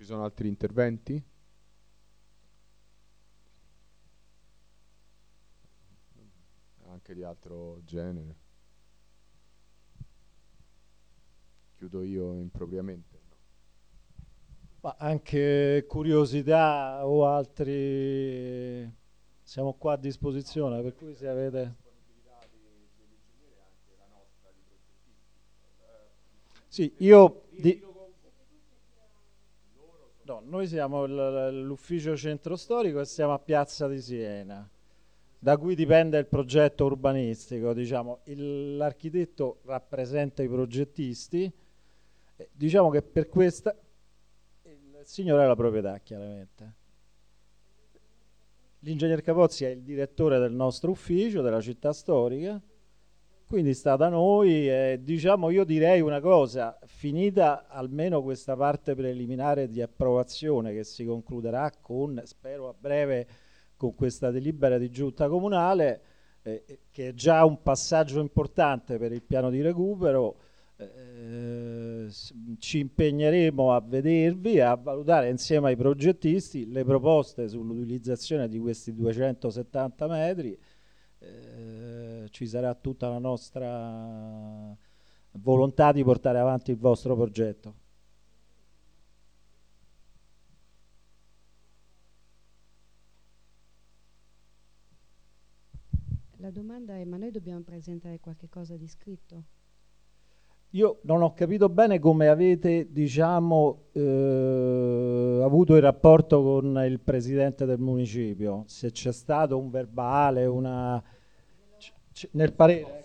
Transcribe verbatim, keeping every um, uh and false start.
Ci sono altri interventi? Anche di altro genere? Chiudo io impropriamente. Ma anche curiosità o altri, siamo qua a disposizione, per cui se avete... Sì, io... Di... No, noi siamo l- l'ufficio centro storico e siamo a Piazza di Siena, da cui dipende il progetto urbanistico, diciamo. Il- l'architetto rappresenta i progettisti, eh, diciamo che per questa... Il signore è la proprietà, chiaramente. L'ingegner Capozzi è il direttore del nostro ufficio, della città storica, quindi sta da noi e diciamo io direi una cosa, finita almeno questa parte preliminare di approvazione che si concluderà con, spero a breve, con questa delibera di giunta comunale, eh, che è già un passaggio importante per il piano di recupero, eh, ci impegneremo a vedervi e a valutare insieme ai progettisti le proposte sull'utilizzazione di questi duecentosettanta metri. Eh, ci sarà tutta la nostra volontà di portare avanti il vostro progetto. La domanda è: ma noi dobbiamo presentare qualche cosa di scritto? Io non ho capito bene come avete, diciamo, eh, avuto il rapporto con il presidente del municipio, se c'è stato un verbale, una... c- c- nel parere.